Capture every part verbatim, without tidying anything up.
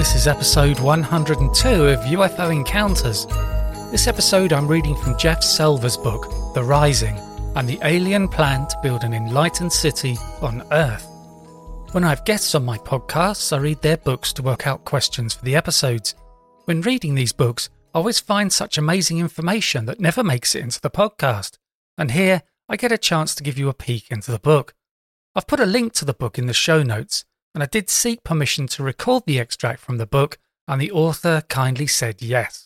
This is episode one hundred two of U F O Encounters. This episode I'm reading from Jeff Selva's book, The Rising, and the alien plan to build an enlightened city on Earth. When I have guests on my podcasts, I read their books to work out questions for the episodes. When reading these books, I always find such amazing information that never makes it into the podcast. And here, I get a chance to give you a peek into the book. I've put a link to the book in the show notes, and I did seek permission to record the extract from the book, and the author kindly said yes.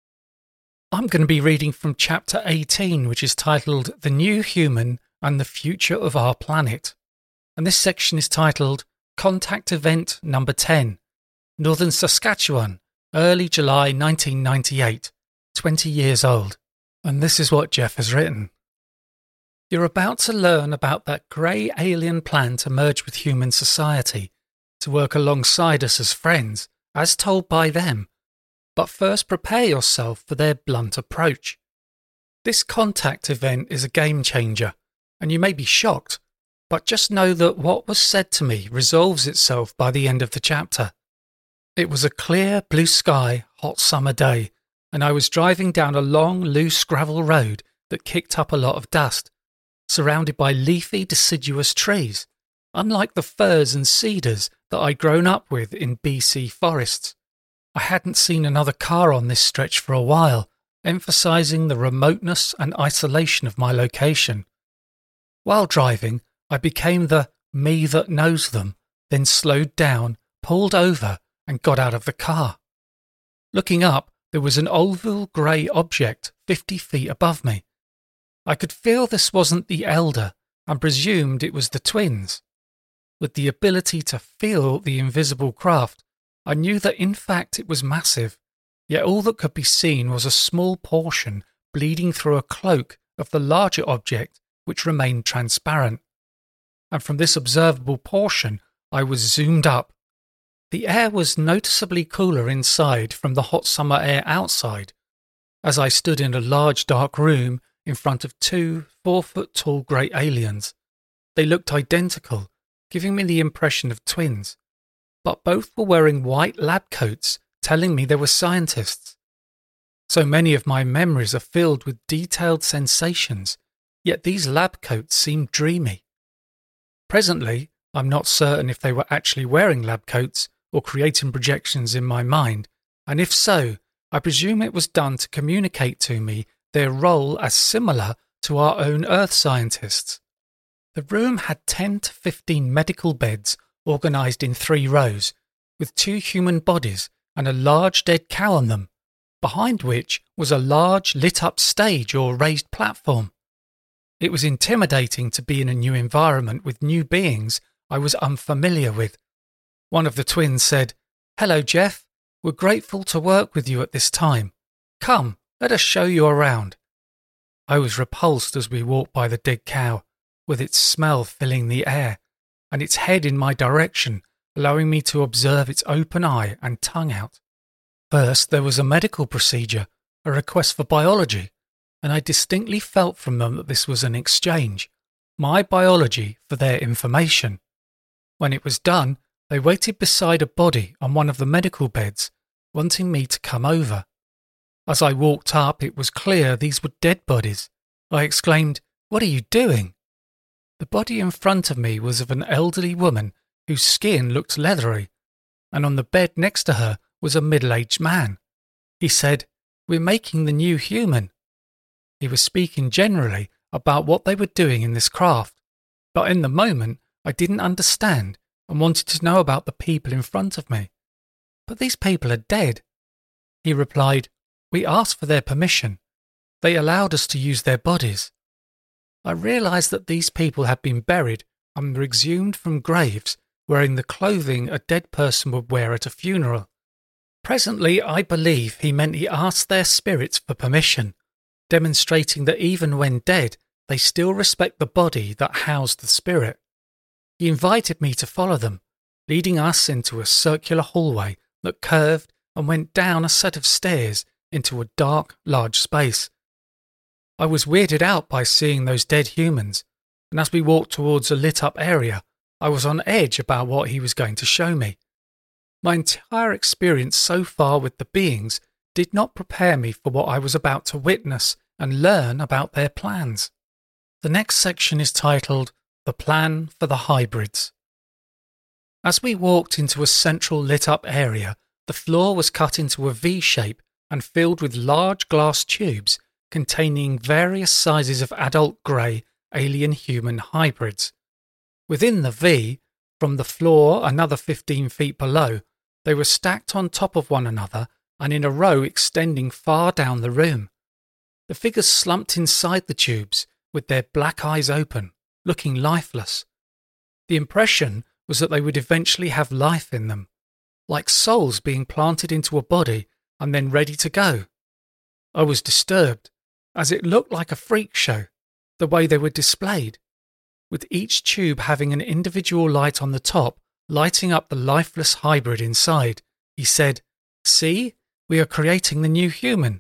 I'm going to be reading from chapter eighteen, which is titled The New Human and the Future of Our Planet. And this section is titled Contact Event Number ten, Northern Saskatchewan, early July nineteen ninety-eight, twenty years old. And this is what Jeff has written. You're about to learn about that grey alien plan to merge with human society, to work alongside us as friends, as told by them. But first prepare yourself for their blunt approach. This contact event is a game changer, and you may be shocked, but just know that what was said to me resolves itself by the end of the chapter. It was a clear, blue sky, hot summer day, and I was driving down a long, loose gravel road that kicked up a lot of dust, surrounded by leafy, deciduous trees, unlike the firs and cedars that I'd grown up with in B C forests. I hadn't seen another car on this stretch for a while, emphasizing the remoteness and isolation of my location. While driving, I became the me that knows them, then slowed down, pulled over, and got out of the car. Looking up, there was an oval grey object fifty feet above me. I could feel this wasn't the Elder and presumed it was the twins. With the ability to feel the invisible craft, I knew that in fact it was massive, yet all that could be seen was a small portion bleeding through a cloak of the larger object which remained transparent. And from this observable portion I was zoomed up. The air was noticeably cooler inside from the hot summer air outside. As I stood in a large dark room in front of two four-foot-tall grey aliens, they looked identical, giving me the impression of twins, but both were wearing white lab coats, telling me they were scientists. So many of my memories are filled with detailed sensations, yet these lab coats seemed dreamy. Presently, I'm not certain if they were actually wearing lab coats or creating projections in my mind, and if so, I presume it was done to communicate to me their role as similar to our own Earth scientists. The room had ten to fifteen medical beds organised in three rows, with two human bodies and a large dead cow on them, behind which was a large lit-up stage or raised platform. It was intimidating to be in a new environment with new beings I was unfamiliar with. One of the twins said, "Hello, Jeff. We're grateful to work with you at this time. Come, let us show you around." I was repulsed as we walked by the dead cow, with its smell filling the air, and its head in my direction, allowing me to observe its open eye and tongue out. First, there was a medical procedure, a request for biology, and I distinctly felt from them that this was an exchange, my biology for their information. When it was done, they waited beside a body on one of the medical beds, wanting me to come over. As I walked up, it was clear these were dead bodies. I exclaimed, "What are you doing?" The body in front of me was of an elderly woman whose skin looked leathery, and on the bed next to her was a middle-aged man. He said, "We're making the new human." He was speaking generally about what they were doing in this craft, but in the moment I didn't understand and wanted to know about the people in front of me. "But these people are dead." He replied, "We asked for their permission. They allowed us to use their bodies." I realised that these people had been buried and were exhumed from graves wearing the clothing a dead person would wear at a funeral. Presently, I believe he meant he asked their spirits for permission, demonstrating that even when dead, they still respect the body that housed the spirit. He invited me to follow them, leading us into a circular hallway that curved and went down a set of stairs into a dark, large space. I was weirded out by seeing those dead humans, and as we walked towards a lit-up area, I was on edge about what he was going to show me. My entire experience so far with the beings did not prepare me for what I was about to witness and learn about their plans. The next section is titled, The Plan for the Hybrids. As we walked into a central lit-up area, the floor was cut into a V shape and filled with large glass tubes containing various sizes of adult grey alien-human hybrids. Within the V, from the floor another fifteen feet below, they were stacked on top of one another and in a row extending far down the room. The figures slumped inside the tubes with their black eyes open, looking lifeless. The impression was that they would eventually have life in them, like souls being planted into a body and then ready to go. I was disturbed, as it looked like a freak show, the way they were displayed, with each tube having an individual light on the top lighting up the lifeless hybrid inside. He said, "See, we are creating the new human."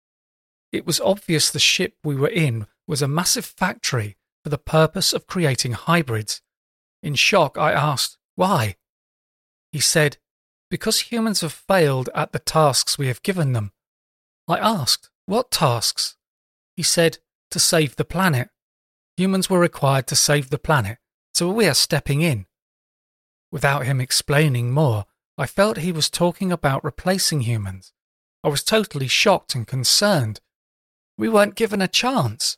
It was obvious the ship we were in was a massive factory for the purpose of creating hybrids. In shock, I asked, "Why?" He said, "Because humans have failed at the tasks we have given them." I asked, "What tasks?" He said, "To save the planet. Humans were required to save the planet, so we are stepping in." Without him explaining more, I felt he was talking about replacing humans. I was totally shocked and concerned. We weren't given a chance.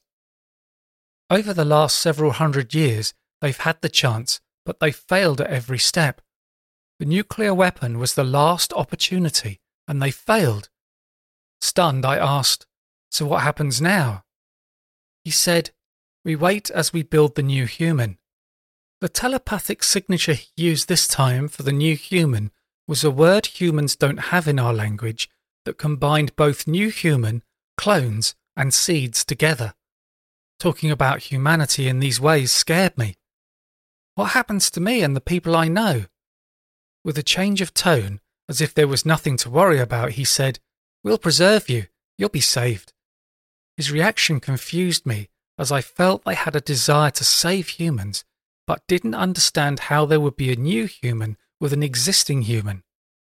Over the last several hundred years, they've had the chance, but they failed at every step. The nuclear weapon was the last opportunity, and they failed. Stunned, I asked, "So what happens now?" He said, "We wait as we build the new human." The telepathic signature he used this time for the new human was a word humans don't have in our language that combined both new human, clones, and seeds together. Talking about humanity in these ways scared me. What happens to me and the people I know? With a change of tone, as if there was nothing to worry about, he said, "We'll preserve you. You'll be saved." His reaction confused me, as I felt they had a desire to save humans, but didn't understand how there would be a new human with an existing human.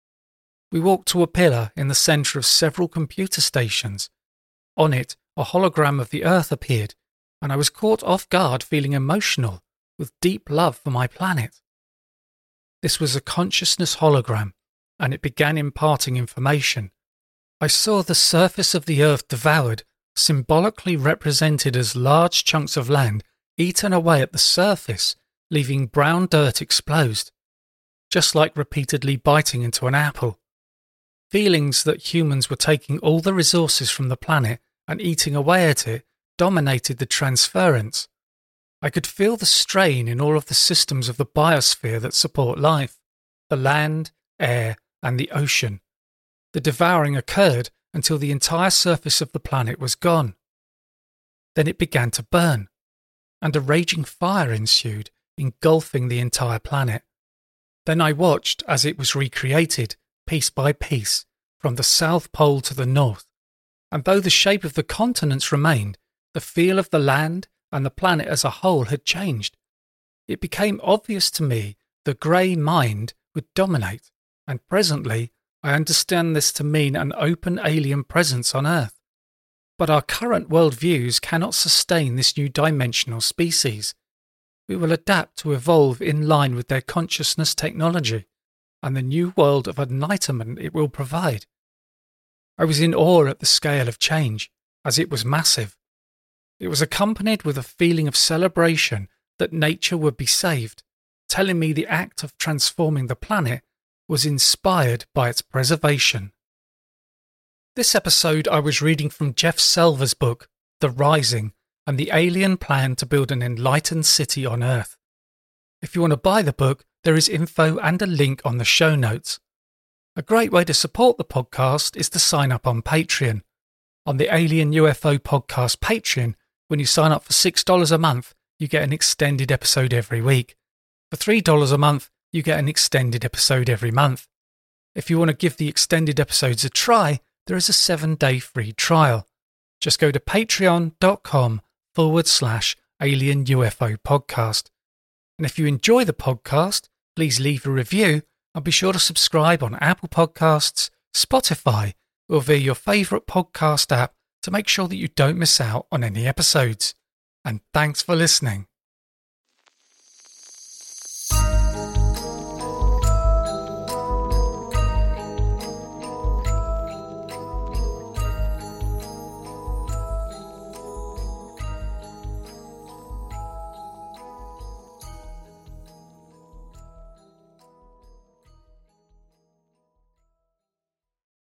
We walked to a pillar in the centre of several computer stations. On it, a hologram of the Earth appeared, and I was caught off guard feeling emotional, with deep love for my planet. This was a consciousness hologram, and it began imparting information. I saw the surface of the Earth devoured, symbolically represented as large chunks of land eaten away at the surface, leaving brown dirt exposed, just like repeatedly biting into an apple. Feelings that humans were taking all the resources from the planet and eating away at it dominated the transference. I could feel the strain in all of the systems of the biosphere that support life, the land, air, and the ocean. The devouring occurred until the entire surface of the planet was gone. Then it began to burn, and a raging fire ensued, engulfing the entire planet. Then I watched as it was recreated, piece by piece, from the South Pole to the North, and though the shape of the continents remained, the feel of the land and the planet as a whole had changed. It became obvious to me the grey mind would dominate, and presently I understand this to mean an open alien presence on Earth. But our current worldviews cannot sustain this new dimensional species. We will adapt to evolve in line with their consciousness technology and the new world of enlightenment it will provide. I was in awe at the scale of change, as it was massive. It was accompanied with a feeling of celebration that nature would be saved, telling me the act of transforming the planet was inspired by its preservation. This episode I was reading from Jeff Selver's book, The Rising, and the alien plan to build an enlightened city on Earth. If you want to buy the book, there is info and a link on the show notes. A great way to support the podcast is to sign up on Patreon. On the Alien U F O Podcast Patreon, when you sign up for six dollars a month, you get an extended episode every week. For three dollars a month, you get an extended episode every month. If you want to give the extended episodes a try, there is a seven-day free trial. Just go to patreon.com forward slash alien UFO podcast. And if you enjoy the podcast, please leave a review And be sure to subscribe on Apple Podcasts, Spotify, or via your favourite podcast app to make sure that you don't miss out on any episodes. And thanks for listening.